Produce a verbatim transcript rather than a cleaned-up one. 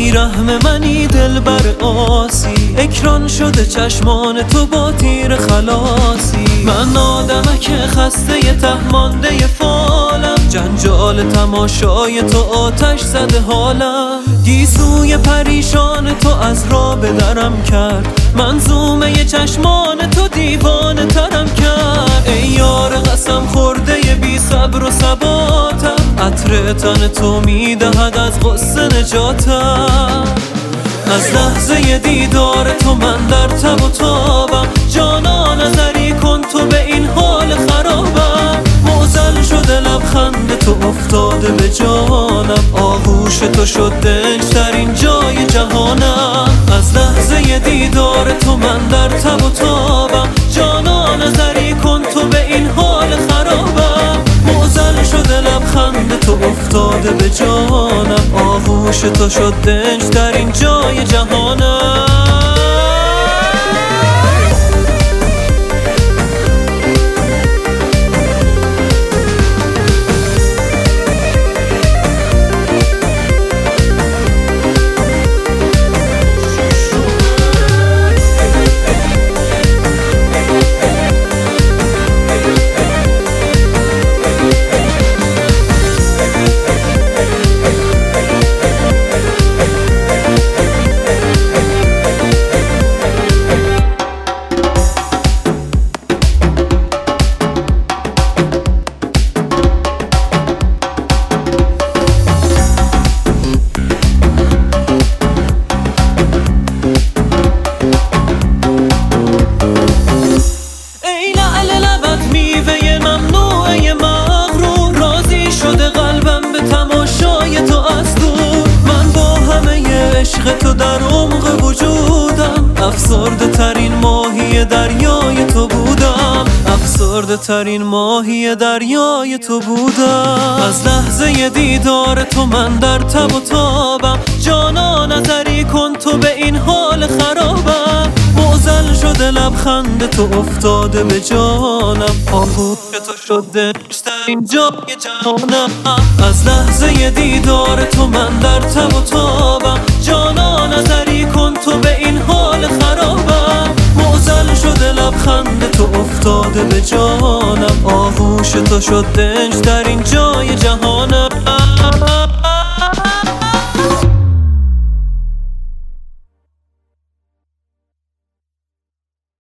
بیرحم منی دلبر آسی، اکران شده چشمان تو با تیر خلاصی. من آدمک خسته ته مانده فالم، جنجال تماشای تو آتش زده حالم. گیسوی پریشان تو از راه به درم کرد، منظومه چشمان تو دیوانه ترم کرد. ای یار قسم خورده بی صبر و ثباتم، عطر تن تو میدهد از غصه نجاتم. از لحظه دیدار تو من در تب و تابم، جانا نظری کن تو به این حال خرابم. معضل شده لبخند تو افتاده به جانم، آغوش تو شد دنج در این جای جهانم. از لحظه دیدار تو من در تب و تابم، جانا نظری کن تو به این حال خرابم. معضل شده لبخند تو افتاده به جانم، آغوش تو شد دنج در این جای جهانم. عشق تو در عمق وجودم، افسرده ترین ماهی دریای تو بودم. افسرده ترین ماهی دریای تو بودم. از لحظه دیدار تو من در تب و تابم، جانا نظری کن تو به این حال خرابم. معضل شده لبخند تو افتاده به جانم، آغوش تو شده در این جای جهانم. از لحظه دیدار تو من در تب و تابم، جانا نظری کن تو به این حال خرابم. معضل شده لبخند تو افتاده به جانم، آغوش تو شد دنج در این جای جهانم.